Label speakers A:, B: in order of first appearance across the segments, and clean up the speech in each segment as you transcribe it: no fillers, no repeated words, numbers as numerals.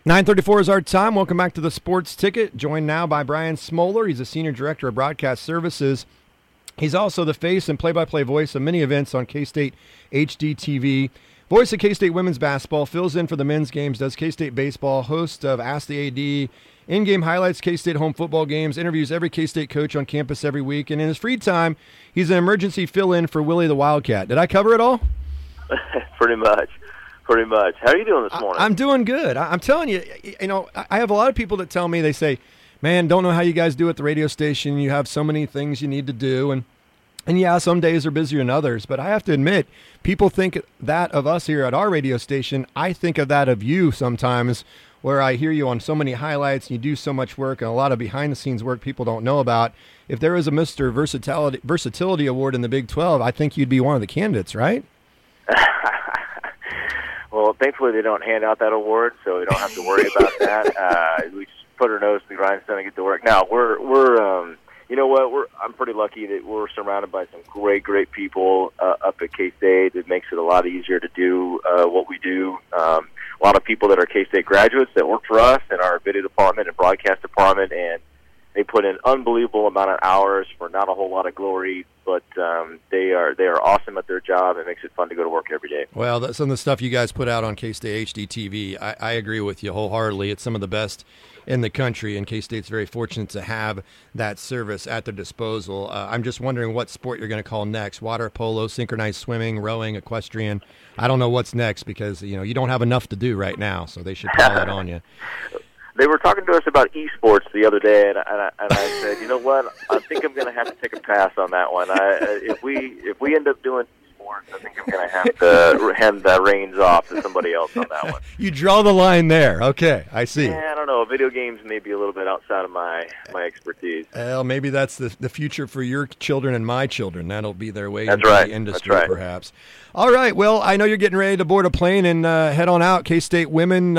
A: 9:34 is our time. Welcome back to the Sports Ticket. Joined now by Brian Smoller. He's a Senior Director of Broadcast Services. He's also the face and play-by-play voice of many events on K-State HD-TV. Voice of K-State women's basketball, fills in for the men's games, does K-State baseball, host of Ask the AD, in-game highlights, K-State home football games, interviews every K-State coach on campus every week, and in his free time, he's an emergency fill-in for Willie the Wildcat. Did I cover it all?
B: Pretty much. How are you doing this morning?
A: I'm doing good. I'm telling you, I have a lot of people that tell me, they say, man, don't know how you guys do at the radio station. You have so many things you need to do. And yeah, some days are busier than others. But I have to admit, people think that of us here at our radio station. I think of that of you sometimes, where I hear you on so many highlights and you do so much work and a lot of behind-the-scenes work people don't know about. If there was a Mr. Versatility Award in the Big 12, I think you'd be one of the candidates, right?
B: Well, thankfully they don't hand out that award, so we don't have to worry about that. We just put our nose to the grindstone and get to work. Now you know what? I'm pretty lucky that we're surrounded by some great people up at K-State. It makes it a lot easier to do what we do. A lot of people that are K-State graduates that work for us in our video department and broadcast department, and they put in unbelievable amount of hours for not a whole lot of glory, but they are awesome at their job. It makes it fun to go to work every day.
A: Well, some of the stuff you guys put out on K-State HD-TV, I agree with you wholeheartedly. It's some of the best in the country, and K-State's very fortunate to have that service at their disposal. I'm just wondering what sport you're going to call next: water polo, synchronized swimming, rowing, equestrian. I don't know what's next because you don't have enough to do right now, so they should call that on you.
B: They were talking to us about esports the other day, and I said, you know what? I think I'm going to have to take a pass on that one. If we end up doing esports, I think I'm going to have to hand the reins off to somebody else on that one.
A: You draw the line there. Okay, I see.
B: Yeah, I don't know. Video games may be a little bit outside of my expertise.
A: Well, maybe that's the future for your children and my children. That'll be their way into
B: the
A: industry, perhaps. All right. Well, I know you're getting ready to board a plane and head on out. K-State women,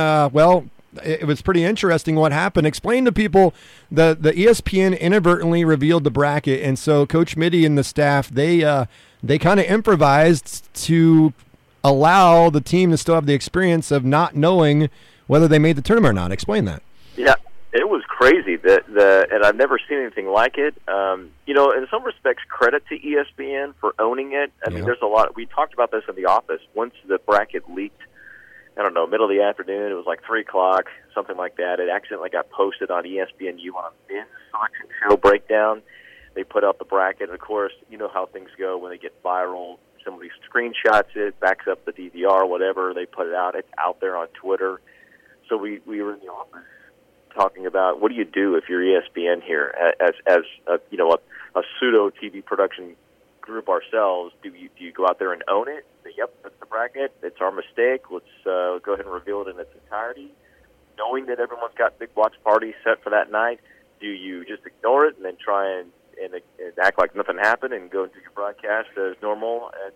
A: it was pretty interesting what happened. Explain to people the ESPN inadvertently revealed the bracket, and so Coach Mitty and the staff, they kind of improvised to allow the team to still have the experience of not knowing whether they made the tournament or not. Explain that.
B: Yeah, it was crazy. And I've never seen anything like it. In some respects, credit to ESPN for owning it. I mean, there's a lot. We talked about this in the office. Once the bracket leaked, I don't know, middle of the afternoon, it was like 3 o'clock, something like that. It accidentally got posted on ESPNU on a men's selection show breakdown. They put out the bracket, and of course, you know how things go when they get viral. Somebody screenshots it, backs up the DVR, whatever. They put it out. It's out there on Twitter. So we were in the office talking about, what do you do if you're ESPN here as a pseudo TV production group ourselves? Do you go out there and own it? Say, yep, that's the bracket. It's our mistake. Let's go ahead and reveal it in its entirety. Knowing that everyone's got big watch parties set for that night, do you just ignore it and then try and act like nothing happened and go into your broadcast as normal at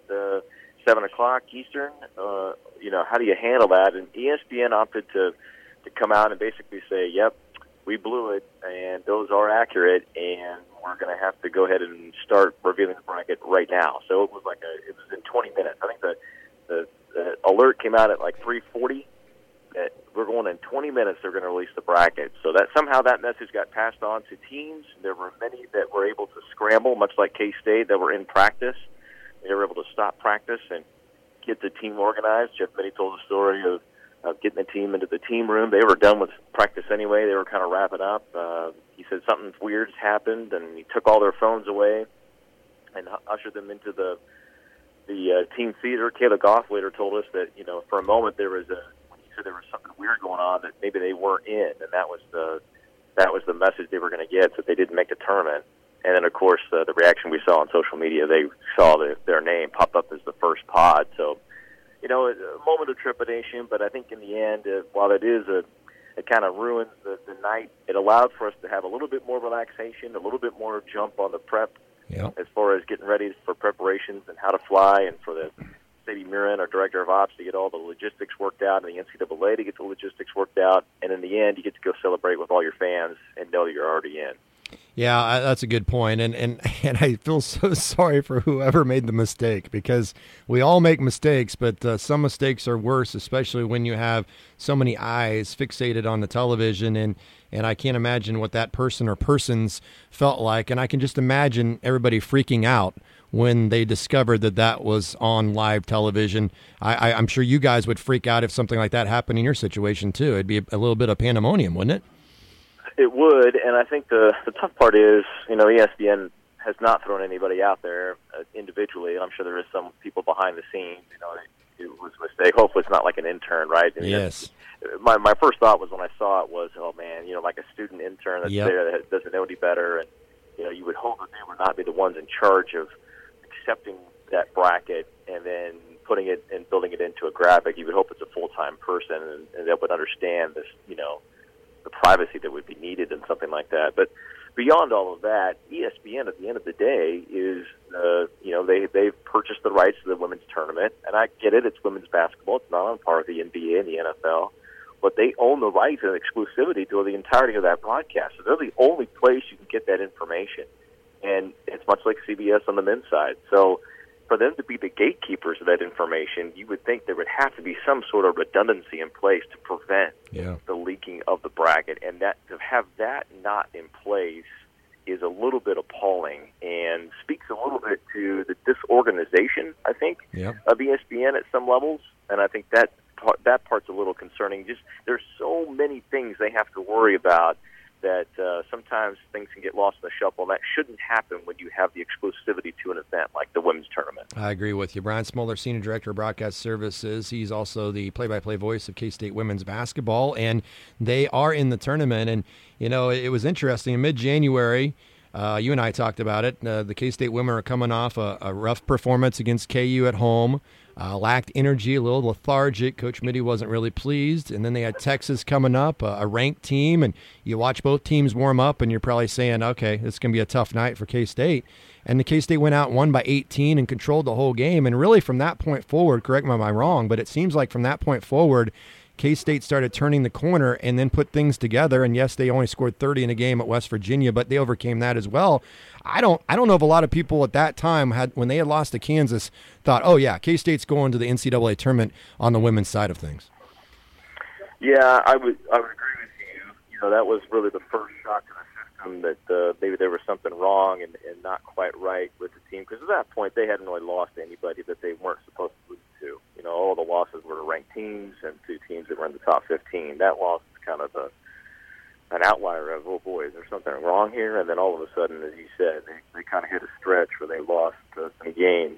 B: 7 o'clock Eastern? How do you handle that? And ESPN opted to come out and basically say, yep, we blew it, and those are accurate, and we're going to have to go ahead and start revealing the bracket right now. So it was in 20 minutes. I think the alert came out at like 3:40. We're going in 20 minutes. They're going to release the bracket. So that somehow that message got passed on to teams. There were many that were able to scramble, much like K-State, that were in practice. They were able to stop practice and get the team organized. Jeff Mitty told the story of getting the team into the team room. They were done with practice anyway. They were kind of wrapping up. He said something weird happened, and he took all their phones away and ushered them into the team theater. Kayla Goff later told us that, for a moment there was something weird going on, that maybe they weren't in, and that was the message they were going to get, that they didn't make the tournament. And then, of course, the reaction we saw on social media, they saw their name pop up as the first pod. So, a moment of trepidation, but I think in the end, while it kind of ruins the night, it allowed for us to have a little bit more relaxation, a little bit more jump on the prep as far as getting ready for preparations and how to fly, and for the Sadie Mirren, our director of ops, to get all the logistics worked out, and the NCAA to get the logistics worked out. And in the end, you get to go celebrate with all your fans and know that you're already in.
A: Yeah, that's a good point. And I feel so sorry for whoever made the mistake, because we all make mistakes, but some mistakes are worse, especially when you have so many eyes fixated on the television. And I can't imagine what that person or persons felt like. And I can just imagine everybody freaking out when they discovered that that was on live television. I'm sure you guys would freak out if something like that happened in your situation, too. It'd be a little bit of pandemonium, wouldn't it?
B: It would, and I think the tough part is, ESPN has not thrown anybody out there individually. I'm sure there is some people behind the scenes. It was a mistake. Hopefully, it's not like an intern, right?
A: Yes.
B: My first thought was when I saw it was, oh man, like a student intern that's there that doesn't know any better, and you would hope that they would not be the ones in charge of accepting that bracket and then putting it and building it into a graphic. You would hope it's a full-time person and they would understand this, the privacy that would be needed in something like that. But beyond all of that, ESPN at the end of the day is, they've purchased the rights to the women's tournament, and I get it, it's women's basketball, it's not on par with the NBA and the NFL, but they own the rights and exclusivity to the entirety of that broadcast. So they're the only place you can get that information, and it's much like CBS on the men's side. So for them to be the gatekeepers of that information, you would think there would have to be some sort of redundancy in place to prevent the leaking of the bracket, and that to have that not in place is a little bit appalling and speaks a little bit to the disorganization, I think, of ESPN at some levels, and I think that part's a little concerning. Just there's so many things they have to worry about that sometimes things can get lost in the shuffle, and that shouldn't happen when you have the exclusivity to an event like the women's tournament.
A: I agree with you. Brian Smoller, Senior Director of Broadcast Services. He's also the play-by-play voice of K-State women's basketball, and they are in the tournament. And, it was interesting. In mid-January, you and I talked about it. The K-State women are coming off a rough performance against KU at home. Lacked energy, a little lethargic. Coach Mitty wasn't really pleased. And then they had Texas coming up, a ranked team. And you watch both teams warm up, and you're probably saying, okay, this is going to be a tough night for K-State. And the K-State went out and won by 18 and controlled the whole game. And really from that point forward, correct me if I'm wrong, but it seems like from that point forward, K-State started turning the corner and then put things together. And yes, they only scored 30 in a game at West Virginia, but they overcame that as well. I don't know if a lot of people at that time when they had lost to Kansas, thought, oh yeah, K-State's going to the NCAA tournament on the women's side of things.
B: Yeah, I would agree with you. That was really the first shock to the system that maybe there was something wrong and not quite right with the team, because at that point they hadn't really lost to anybody that they weren't supposed to lose to. All the losses were to ranked teams and two teams that were in the top 15. That loss is kind of an outlier of, oh boy, is there something wrong here? And then all of a sudden, as you said, they kind of hit a stretch where they lost some games.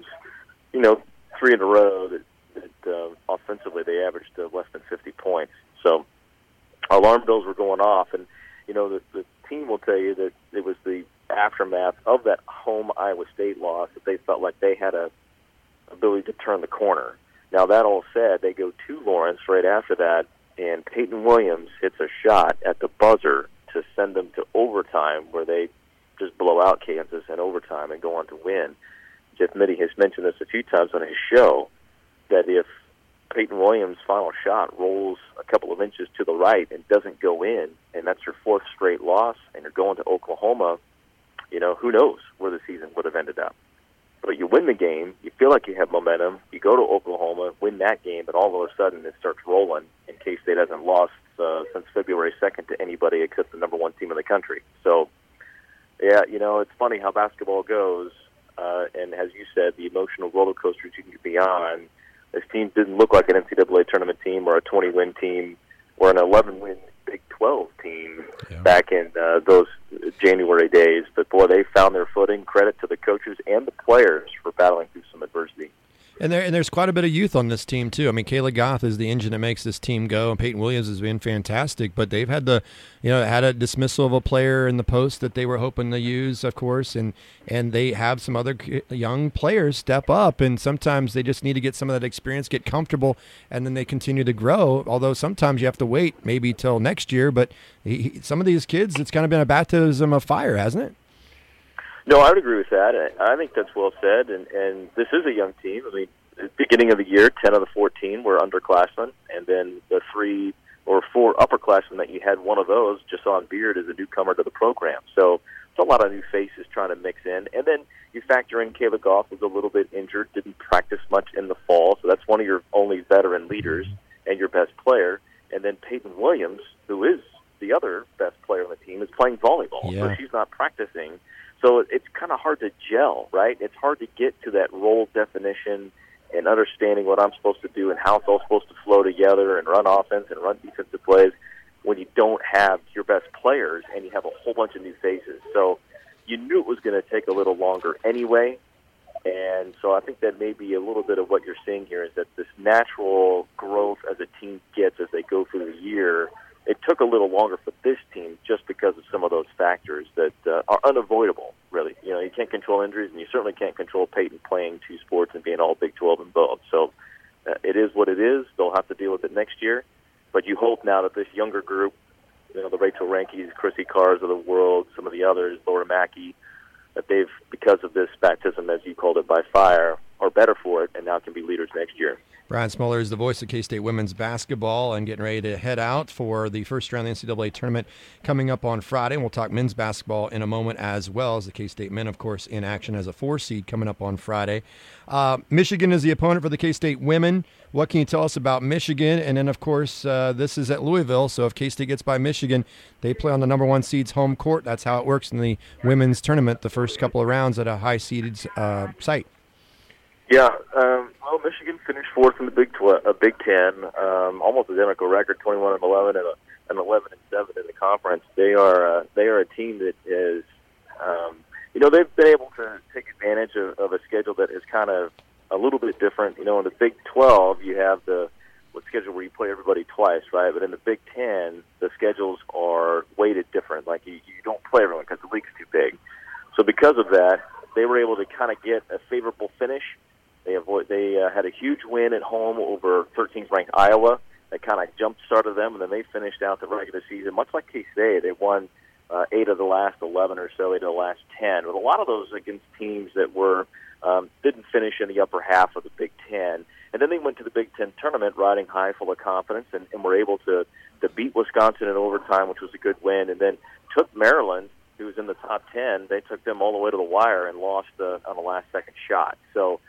B: 3 in a row that offensively they averaged less than 50 points. So alarm bells were going off, and the team will tell you that it was the aftermath of that home Iowa State loss that they felt like they had a ability to turn the corner. Now, that all said, they go to Lawrence right after that, and Peyton Williams hits a shot at the buzzer to send them to overtime, where they just blow out Kansas in overtime and go on to win. Jeff Mitty has mentioned this a few times on his show, that if Peyton Williams' final shot rolls a couple of inches to the right and doesn't go in, and that's your 4th straight loss, and you're going to Oklahoma, who knows where the season would have ended up. But you win the game, you feel like you have momentum, you go to Oklahoma, win that game, but all of a sudden it starts rolling, and K-State hasn't lost since February 2nd to anybody except the number 1 team in the country. So, yeah, it's funny how basketball goes, and as you said, the emotional roller coasters you can be on. This team didn't look like an NCAA tournament team or a 20-win team or an 11-win Big 12 team back in those January days. But, boy, they found their footing. Credit to the coaches and the players for battling through some adversity.
A: And there's quite a bit of youth on this team, too. I mean, Kayla Goth is the engine that makes this team go, and Peyton Williams has been fantastic. But they've had had a dismissal of a player in the post that they were hoping to use, of course, and they have some other young players step up, and sometimes they just need to get some of that experience, get comfortable, and then they continue to grow, although sometimes you have to wait maybe till next year. But some of these kids, it's kind of been a baptism of fire, hasn't it?
B: No, I would agree with that. I think that's well said, and this is a young team. I mean, at the beginning of the year, 10 of the 14 were underclassmen, and then the 3 or 4 upperclassmen that you had, one of those, Jason Beard, is a newcomer to the program. So it's a lot of new faces trying to mix in. And then you factor in Kayla Goff was a little bit injured, didn't practice much in the fall, so that's one of your only veteran leaders and your best player. And then Peyton Williams, who is the other best player on the team, is playing volleyball, so she's not practicing. So it's kind of hard to gel, right? It's hard to get to that role definition and understanding what I'm supposed to do and how it's all supposed to flow together and run offense and run defensive plays when you don't have your best players and you have a whole bunch of new faces. So you knew it was going to take a little longer anyway. And so I think that may be a little bit of what you're seeing here is that this natural growth as a team gets as they go through the year, it took a little longer for this team just because of some of those factors that are unavoidable, really. You know, you can't control injuries, and you certainly can't control Peyton playing two sports and being all Big 12 in both. So it is what it is. They'll have to deal with it next year. But you hope now that this younger group, you know, the Rachel Rankies, Chrissy Carrs of the world, some of the others, Laura Mackey, that they've, because of this baptism, as you called it, by fire, are better for it and now can be leaders next year.
A: Brian Smoller is the voice of K-State women's basketball and getting ready to head out for the first round of the NCAA tournament coming up on Friday. And we'll talk men's basketball in a moment as well as the K-State men, of course, in action as a 4 seed coming up on Friday. Michigan is the opponent for the K-State women. What can you tell us about Michigan? And then, of course, this is at Louisville, so if K-State gets by Michigan, they play on the number 1 seed's home court. That's how it works in the women's tournament, the first couple of rounds at a high-seeded site.
B: Yeah, well, Michigan finished fourth in the Big Ten, almost identical record, 21-11 and 11-7 in the conference. They are a team that is, you know, they've been able to take advantage of a schedule that is kind of a little bit different. You know, in the Big 12, you have the schedule where you play everybody twice, right? But in the Big 10, the schedules are weighted different. Like you don't play everyone because the league's too big. So because of that, they were able to kind of get a favorable finish. They had a huge win at home over 13th ranked Iowa. That kind of jump-started them, and then they finished out the regular season, much like K-State. They won 8 of the last 11 or so, 8 of the last 10. But a lot of those against teams that were didn't finish in the upper half of the Big Ten. And then they went to the Big Ten tournament riding high, full of confidence, and were able to beat Wisconsin in overtime, which was a good win, and then took Maryland, who was in the top 10. They took them all the way to the wire and lost on the last-second shot. So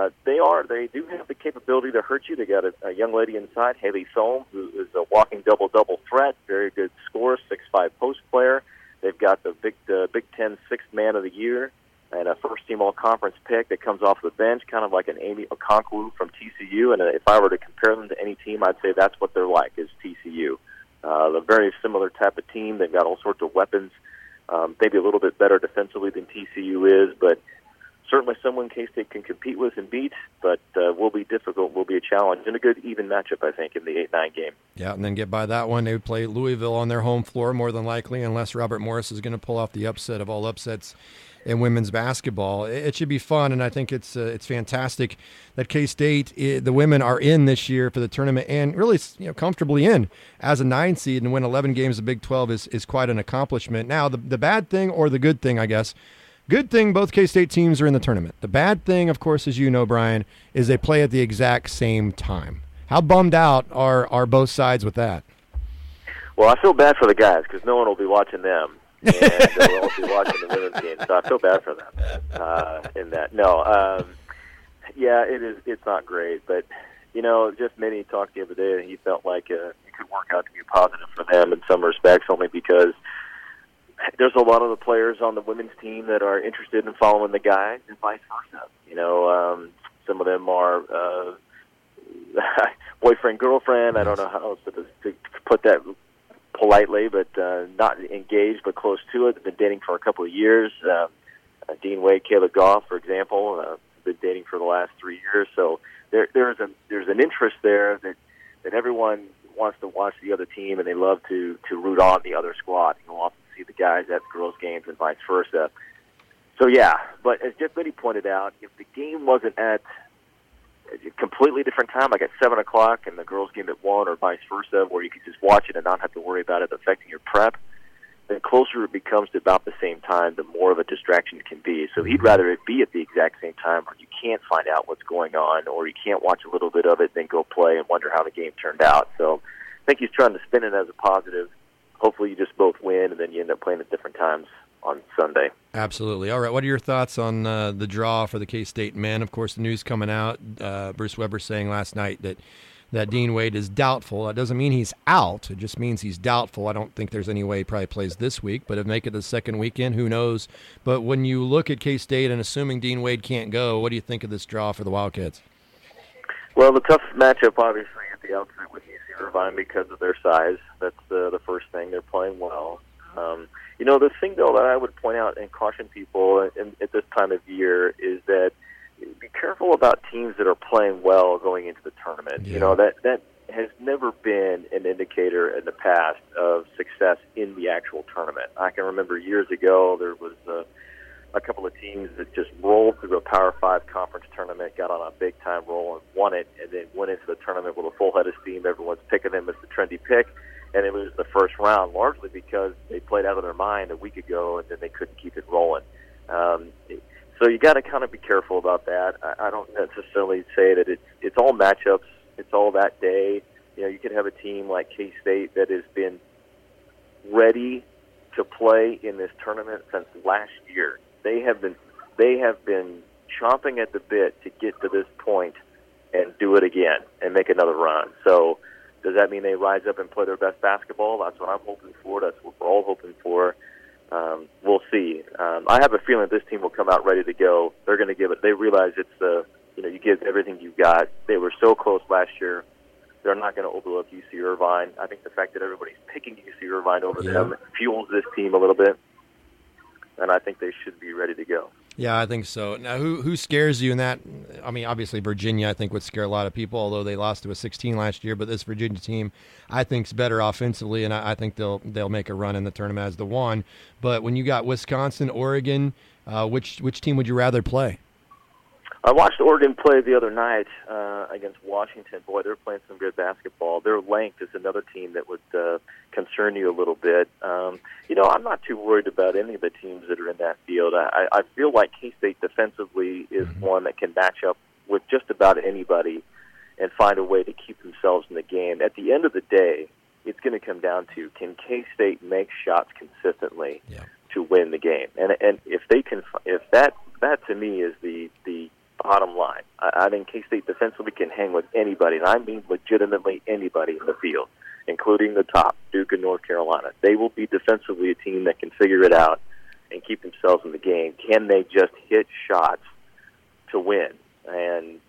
B: they do have the capability to hurt you. They got a young lady inside, Haley Thome, who is a walking double-double threat, very good scorer, 6'5" post player. They've got the Big Ten sixth man of the year and a first-team all-conference pick that comes off the bench, kind of like an Amy Okonkwo from TCU. And if I were to compare them to any team, I'd say that's what they're like, is TCU. A very similar type of team. They've got all sorts of weapons, maybe a little bit better defensively than TCU is, but certainly someone K-State can compete with and beat, but will be difficult, will be a challenge, and a good even matchup, I think, in the 8-9 game.
A: Yeah, and then get by that one. They would play Louisville on their home floor, more than likely, unless Robert Morris is going to pull off the upset of all upsets in women's basketball. It should be fun, and I think it's fantastic that K-State, the women, are in this year for the tournament, and really, you know, comfortably in as a 9 seed, and win 11 games of Big 12 is quite an accomplishment. Now, the bad thing, or the good thing, I guess, good thing, both K-State teams are in the tournament. The bad thing, of course, as you know, Brian, is they play at the exact same time. How bummed out are both sides with that?
B: Well, I feel bad for the guys because no one will be watching them, and they'll all be watching the women's game. So I feel bad for them in that. No, yeah, it is. It's not great, but you know, just Minnie talked the other day, and he felt like it could work out to be positive for them in some respects, only because there's a lot of the players on the women's team that are interested in following the guys and vice versa. You know, some of them are boyfriend, girlfriend. I don't know how else to put that politely, but not engaged, but close to it. They've been dating for a couple of years. Dean Wade, Kayla Goff, for example, have been dating for the last 3 years. So there's an interest there that everyone wants to watch the other team, and they love to root on the other squad. You'll often see the guys at the girls' games and vice versa. So, yeah, but as Jeff Biddy pointed out, if the game wasn't at a completely different time, like at 7 o'clock, and the girls' game at 1 or vice versa, where you could just watch it and not have to worry about it affecting your prep, the closer it becomes to about the same time, the more of a distraction it can be. So he'd rather it be at the exact same time where you can't find out what's going on, or you can't watch a little bit of it, then go play and wonder how the game turned out. So I think he's trying to spin it as a positive. Hopefully you just both win, and then you end up playing at different times on Sunday.
A: Absolutely. All right, what are your thoughts on the draw for the K-State men? Of course, the news coming out, Bruce Weber saying last night that Dean Wade is doubtful. That doesn't mean he's out. It just means he's doubtful. I don't think there's any way he probably plays this week, but if make it the second weekend, who knows? But when you look at K-State and assuming Dean Wade can't go, what do you think of this draw for the Wildcats?
B: Well, the tough matchup, obviously, at the outset with UC Irvine because of their size. That's the first thing. They're playing well. The thing, though, that I would point out and caution people at this time of year is that be careful about teams that are playing well going into the tournament.
A: Yeah.
B: That has never been an indicator in the past of success in the actual tournament. I can remember years ago there was a couple of teams that just rolled through a Power 5 conference tournament, got on a big-time roll and won it, and then went into the tournament with a full head of steam. Everyone's picking them as the trendy pick, and it was the first round, largely because they played out of their mind a week ago, and then they couldn't keep it rolling. So you got to kind of be careful about that. I don't necessarily say that it's all matchups. It's all that day. You could have a team like K-State that has been ready to play in this tournament since last year. They have been chomping at the bit to get to this point and do it again and make another run. So does that mean they rise up and play their best basketball? That's what I'm hoping for. That's what we're all hoping for. We'll see. I have a feeling this team will come out ready to go. They're going to give it. They realize it's you give everything you've got. They were so close last year. They're not going to overlook UC Irvine. I think the fact that everybody's picking UC Irvine over them fuels this team a little bit, and I think they should be ready to go.
A: Yeah, I think so. Now, who scares you in that? I mean, obviously Virginia, I think, would scare a lot of people, although they lost to a 16 last year. But this Virginia team, I think, is better offensively, and I think they'll make a run in the tournament as the one. But when you got Wisconsin, Oregon, which team would you rather play?
B: I watched Oregon play the other night against Washington. Boy, they're playing some good basketball. Their length is another team that would concern you a little bit. I'm not too worried about any of the teams that are in that field. I feel like K-State defensively is one that can match up with just about anybody and find a way to keep themselves in the game. At the end of the day, it's going to come down to, can K-State make shots consistently to win the game? And if they can, if that to me is the bottom line. I think K-State defensively can hang with anybody, and I mean legitimately anybody in the field, including the top, Duke and North Carolina. They will be defensively a team that can figure it out and keep themselves in the game. Can they just hit shots to win? And,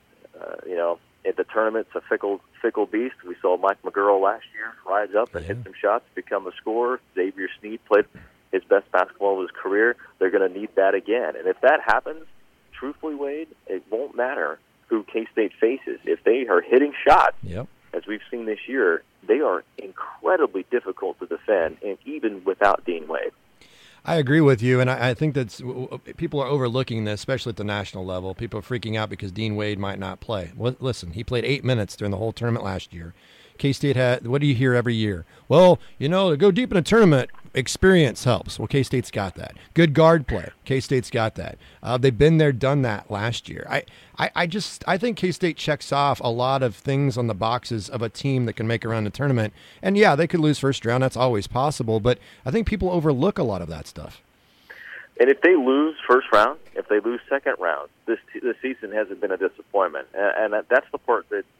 B: at the tournament, it's a fickle beast. We saw Mike McGurl last year rise up and hit some shots, become a scorer. Xavier Sneed played his best basketball of his career. They're going to need that again. And if that happens, truthfully, Wade, it won't matter who K-State faces. If they are hitting shots, as we've seen this year, they are incredibly difficult to defend, and even without Dean Wade.
A: I agree with you, and I think that people are overlooking this, especially at the national level. People are freaking out because Dean Wade might not play. Well, listen, he played 8 minutes during the whole tournament last year. K-State had, what do you hear every year? Well, to go deep in a tournament, experience helps. Well, K-State's got that. Good guard play. K-State's got that. They've been there, done that last year. I think K-State checks off a lot of things on the boxes of a team that can make it around the tournament. And yeah, they could lose first round. That's always possible. But I think people overlook a lot of that stuff.
B: And if they lose first round, if they lose second round, this season hasn't been a disappointment. And that's the part that,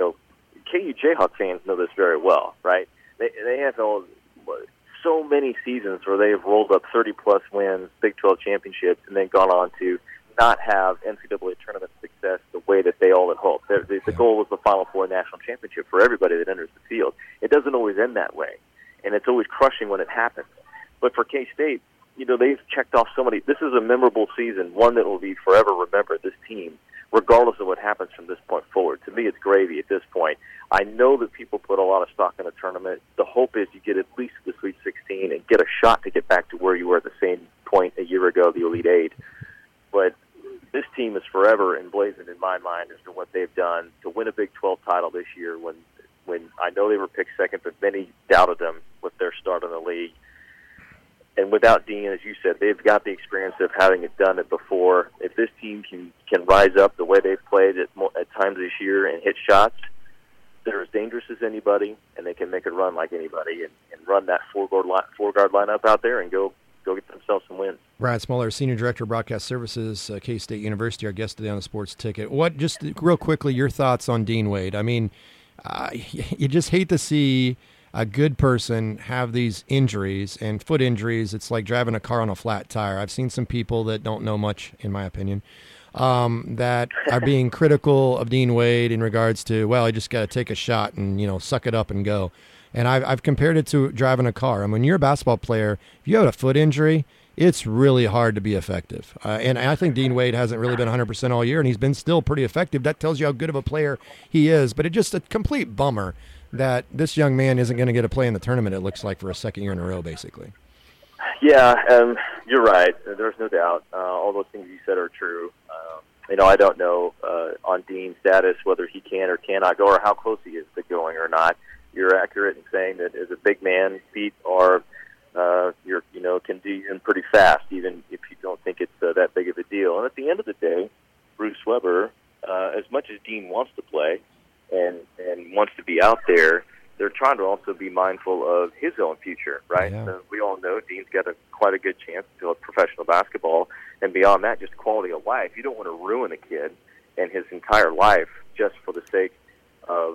B: KU Jayhawk fans know this very well, right? They have so many seasons where they have rolled up 30-plus wins, Big 12 championships, and then gone on to not have NCAA tournament success the way that they all had hoped. The goal was the Final Four national championship for everybody that enters the field. It doesn't always end that way, and it's always crushing when it happens. But for K-State, they've checked off so many. This is a memorable season, one that will be forever remembered, this team, regardless of what happens from this point forward. To me, it's gravy at this point. I know that people put a lot of stock in the tournament. The hope is you get at least to the Sweet 16 and get a shot to get back to where you were at the same point a year ago, the Elite Eight. But this team is forever emblazoned in my mind as to what they've done to win a Big 12 title this year when I know they were picked second, but many doubted them with their start in the league. And without Dean, as you said, they've got the experience of having done it before. If this team can rise up the way they've played at times this year and hit shots, they're as dangerous as anybody, and they can make it run like anybody and run that four guard lineup out there and go get them themselves some wins.
A: Brad Smoller, Senior Director of Broadcast Services, K-State University, our guest today on the Sports Ticket. What, just real quickly, your thoughts on Dean Wade? I mean, you just hate to see a good person have these injuries and foot injuries. It's like driving a car on a flat tire. I've seen some people that don't know much, in my opinion, that are being critical of Dean Wade in regards to, well, you just got to take a shot and, suck it up and go. And I've compared it to driving a car. I mean, when you're a basketball player, if you have a foot injury, it's really hard to be effective. And I think Dean Wade hasn't really been 100% all year, and he's been still pretty effective. That tells you how good of a player he is. But it's just a complete bummer that this young man isn't going to get a play in the tournament, it looks like, for a second year in a row, basically.
B: Yeah, you're right. There's no doubt. All those things you said are true. I don't know on Dean's status whether he can or cannot go or how close he is to going or not. You're accurate in saying that as a big man, feet are can do you in pretty fast, even if you don't think it's that big of a deal. And at the end of the day, Bruce Weber, as much as Dean wants to play and wants to be out there, they're trying to also be mindful of his own future, right?
A: Yeah.
B: We all know Dean's got quite a good chance to play professional basketball, and beyond that, just quality of life. You don't want to ruin a kid and his entire life just for the sake of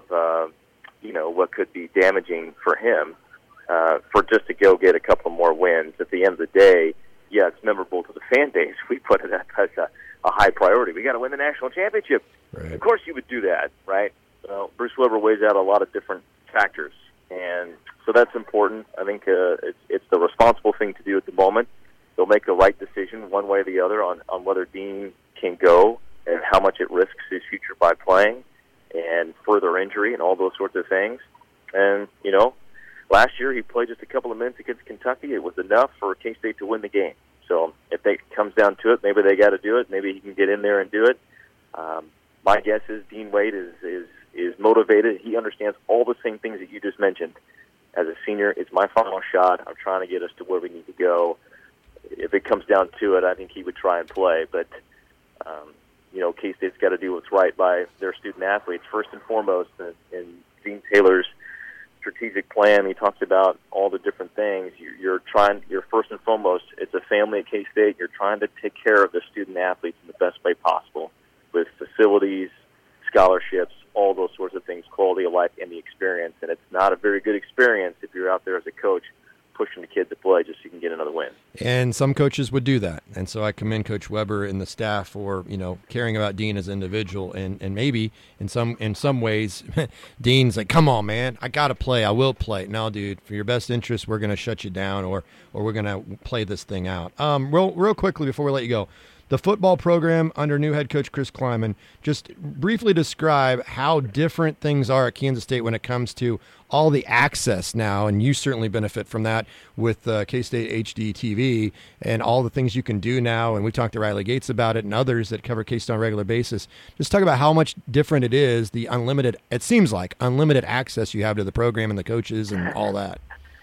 B: what could be damaging for him, for just to go get a couple more wins. At the end of the day, yeah, it's memorable to the fan base. We put it as a high priority. We got to win the national championship.
A: Right.
B: Of course you would do that, right? Well, Bruce Weber weighs out a lot of different factors, and so that's important. I think it's the responsible thing to do at the moment. They'll make the right decision one way or the other on whether Dean can go and how much it risks his future by playing and further injury and all those sorts of things. And, last year he played just a couple of minutes against Kentucky. It was enough for K-State to win the game. So if it comes down to it, maybe they got to do it. Maybe he can get in there and do it. My guess is Dean Wade is motivated. He understands all the same things that you just mentioned. As a senior, it's my final shot. I'm trying to get us to where we need to go. If it comes down to it, I think he would try and play. But, K-State's got to do what's right by their student athletes, first and foremost. And Dean Taylor's strategic plan, he talks about all the different things. You're first and foremost, it's a family at K-State. You're trying to take care of the student athletes in the best way possible with facilities, scholarships, all those sorts of things, quality of life, and the experience. And it's not a very good experience if you're out there as a coach pushing the kid to play just so you can get another win.
A: And some coaches would do that. And so I commend Coach Weber and the staff for, caring about Dean as an individual. And maybe in some ways, Dean's like, come on, man, I got to play. I will play. No, dude, for your best interest, we're going to shut you down or we're going to play this thing out. Real quickly before we let you go, the football program under new head coach Chris Kleiman, just briefly describe how different things are at Kansas State when it comes to all the access now, and you certainly benefit from that with K-State HD TV and all the things you can do now, and we talked to Riley Gates about it and others that cover K-State on a regular basis. Just talk about how much different it is, it seems like unlimited access you have to the program and the coaches and all that.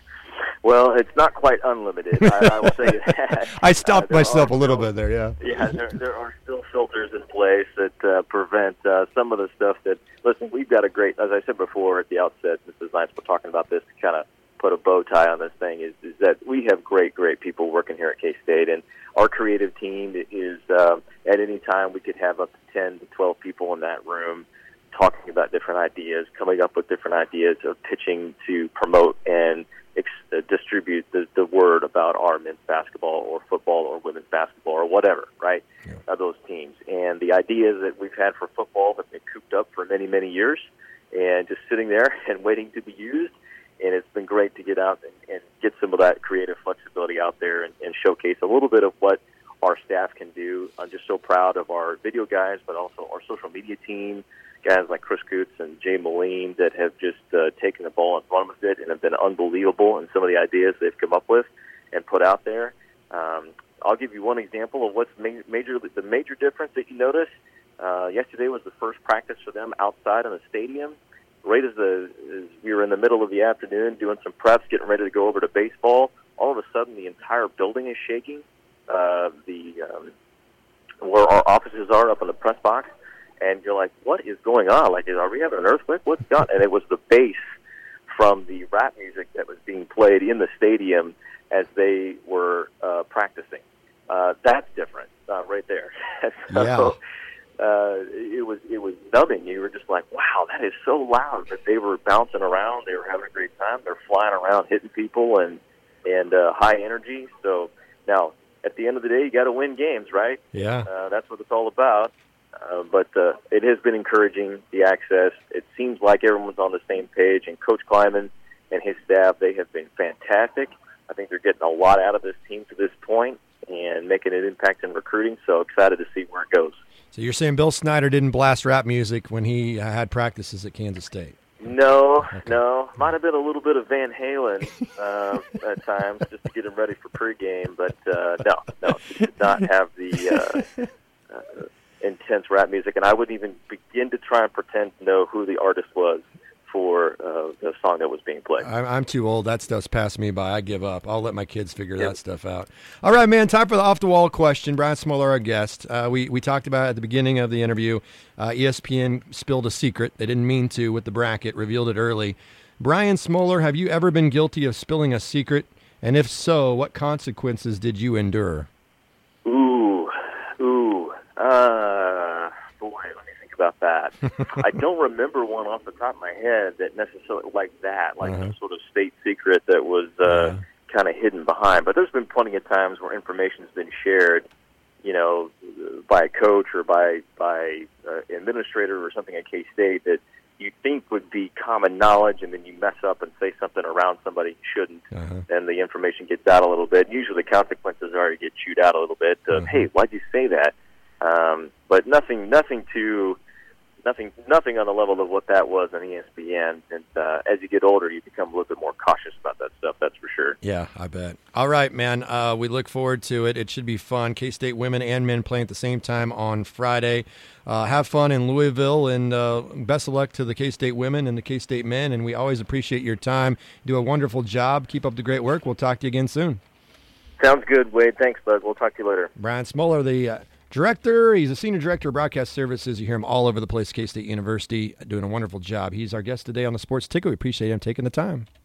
B: Well, it's not quite unlimited. I will say that.
A: I stopped myself a little bit there, yeah.
B: Yeah, there are still filters in place that prevent some of the stuff that, listen, we've got a great, as I said before at the outset, Mrs. Knights, we're talking about this to kind of put a bow tie on this thing, is that we have great people working here at K-State, and our creative team is, at any time, we could have up to 10 to 12 people in that room talking about different ideas, coming up with different ideas of pitching to promote and distribute the word about our men's basketball or football or women's basketball or whatever, right, those teams. And the ideas that we've had for football have been cooped up for many, many years and just sitting there and waiting to be used. And it's been great to get out and get some of that creative flexibility out there and showcase a little bit of what our staff can do. I'm just so proud of our video guys, but also our social media team, guys like Chris Coots and Jay Moline that have just taken the ball and run with it and have been unbelievable in some of the ideas they've come up with and put out there. I'll give you one example of what's the major difference that you notice. Yesterday was the first practice for them outside in the stadium. Right as we were in the middle of the afternoon doing some preps, getting ready to go over to baseball, all of a sudden the entire building is shaking. Where our offices are up in the press box. And you're like, what is going on? Like, are we having an earthquake? What's going on? And it was the base from the rap music that was being played in the stadium as they were practicing. That's different, right there. So, it was numbing. You were just like, wow, that is so loud. But they were bouncing around. They were having a great time. They're flying around, hitting people, and high energy. So now, at the end of the day, you got to win games, right?
A: Yeah.
B: That's what it's all about. But it has been encouraging, the access. It seems like everyone's on the same page. And Coach Kleiman and his staff, they have been fantastic. I think they're getting a lot out of this team to this point and making an impact in recruiting. So excited to see where it goes.
A: So you're saying Bill Snyder didn't blast rap music when he had practices at Kansas State?
B: No. Might have been a little bit of Van Halen at times just to get him ready for pregame. But no, he did not have the intense rap music. And I wouldn't even begin to try and pretend to know who the artist was for the song that was being played.
A: I'm too old. That stuff's passed me by. I give up. I'll let my kids figure that stuff out. All right, man, time for the off-the-wall question. Brian Smoller, our guest. We talked about at the beginning of the interview, ESPN spilled a secret. They didn't mean to with the bracket, revealed it early. Brian Smoller, have you ever been guilty of spilling a secret? And if so, what consequences did you endure?
B: Boy, let me think about that. I don't remember one off the top of my head that necessarily like that, like some sort of state secret that was kind of hidden behind. But there's been plenty of times where information's been shared, by a coach or by administrator or something at K-State that you think would be common knowledge, and then you mess up and say something around somebody you shouldn't, and the information gets out a little bit. Usually the consequences are you get chewed out a little bit of, hey, why'd you say that? But nothing on the level of what that was on ESPN. And as you get older, you become a little bit more cautious about that stuff, that's for sure.
A: Yeah, I bet. All right, man. We look forward to it. It should be fun. K-State women and men playing at the same time on Friday. Have fun in Louisville, and best of luck to the K-State women and the K-State men. And we always appreciate your time. You do a wonderful job. Keep up the great work. We'll talk to you again soon.
B: Sounds good, Wade. Thanks, bud. We'll talk to you later.
A: Brian Smoller, the director. He's a senior director of broadcast services. You hear him all over the place, K-State University, doing a wonderful job. He's our guest today on the Sports Ticket. We appreciate him taking the time.